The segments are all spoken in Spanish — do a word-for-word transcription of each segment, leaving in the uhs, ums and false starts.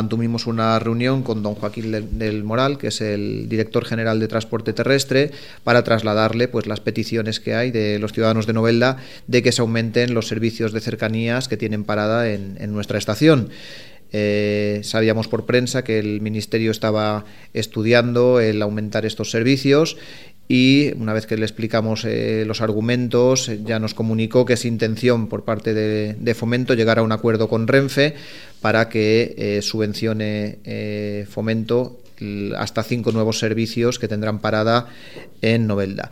mantuvimos una reunión con don Joaquín del Moral, que es el director general de Transporte Terrestre, para trasladarle pues las peticiones que hay de los ciudadanos de Novelda de que se aumenten los servicios de cercanías que tienen parada en, en nuestra estación. Eh, sabíamos por prensa que el Ministerio estaba estudiando el aumentar estos servicios, y una vez que le explicamos eh, los argumentos, ya nos comunicó que es intención por parte de, de Fomento llegar a un acuerdo con Renfe para que eh, subvencione eh, Fomento hasta cinco nuevos servicios que tendrán parada en Novelda.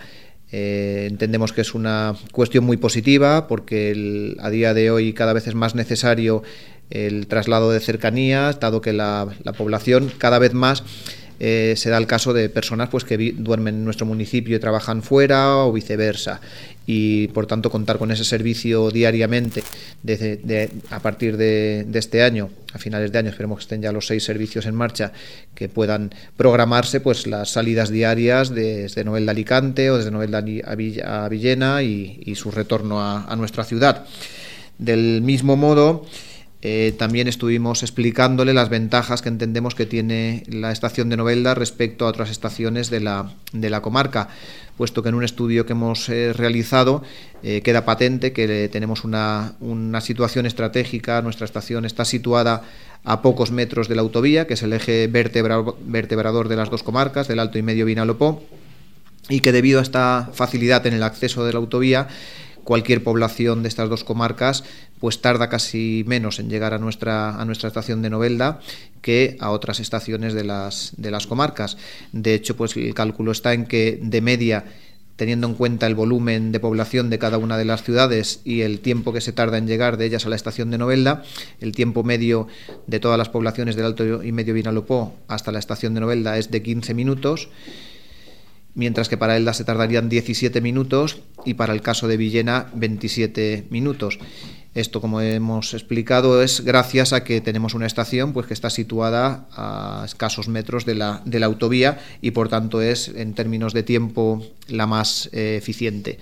Eh, entendemos que es una cuestión muy positiva porque el, a día de hoy cada vez es más necesario el traslado de cercanías, dado que la, la población cada vez más eh, se da el caso de personas pues que vi, duermen en nuestro municipio y trabajan fuera o viceversa, y por tanto contar con ese servicio diariamente de, de, a partir de, de este año, a finales de año esperemos que estén ya los seis servicios en marcha, que puedan programarse pues las salidas diarias desde Novelda a Alicante o desde Novelda a Villena y, y su retorno a, a nuestra ciudad. Del mismo modo, Eh, también estuvimos explicándole las ventajas que entendemos que tiene la estación de Novelda respecto a otras estaciones de la, de la comarca, puesto que en un estudio que hemos eh, realizado eh, queda patente que tenemos una, una situación estratégica. Nuestra estación está situada a pocos metros de la autovía, que es el eje vertebra, vertebrador de las dos comarcas, del Alto y Medio Vinalopó, y que debido a esta facilidad en el acceso de la autovía, cualquier población de estas dos comarcas pues tarda casi menos en llegar a nuestra, a nuestra estación de Novelda que a otras estaciones de las, de las comarcas. De hecho, pues el cálculo está en que de media, teniendo en cuenta el volumen de población de cada una de las ciudades y el tiempo que se tarda en llegar de ellas a la estación de Novelda, el tiempo medio de todas las poblaciones del Alto y Medio Vinalopó hasta la estación de Novelda es de quince minutos, mientras que para Elda se tardarían diecisiete minutos y para el caso de Villena veintisiete minutos. Esto, como hemos explicado, es gracias a que tenemos una estación pues que está situada a escasos metros de la, de la autovía y por tanto es, en términos de tiempo, la más eh, eficiente.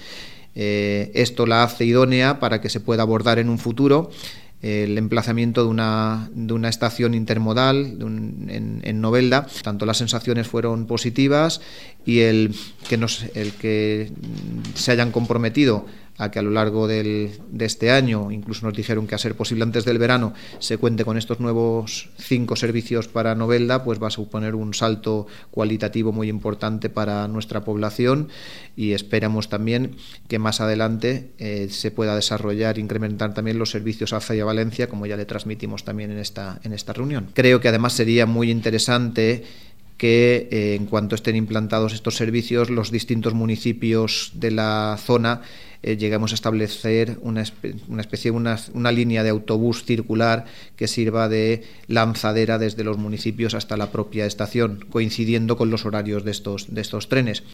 Eh, esto la hace idónea para que se pueda abordar en un futuro el emplazamiento de una, de una estación intermodal de un, en, en Novelda. Tanto las sensaciones fueron positivas y el que, nos, el que se hayan comprometido a que a lo largo del, de este año, incluso nos dijeron que a ser posible antes del verano, se cuente con estos nuevos cinco servicios para Novelda, pues va a suponer un salto cualitativo muy importante para nuestra población, y esperamos también que más adelante eh, se pueda desarrollar, incrementar también los servicios a Zaya Valencia, como ya le transmitimos también en esta, en esta reunión. Creo que además sería muy interesante que eh, en cuanto estén implantados estos servicios, los distintos municipios de la zona eh, lleguemos a establecer una, espe una especie, una, una línea de autobús circular que sirva de lanzadera desde los municipios hasta la propia estación, coincidiendo con los horarios de estos, de estos trenes.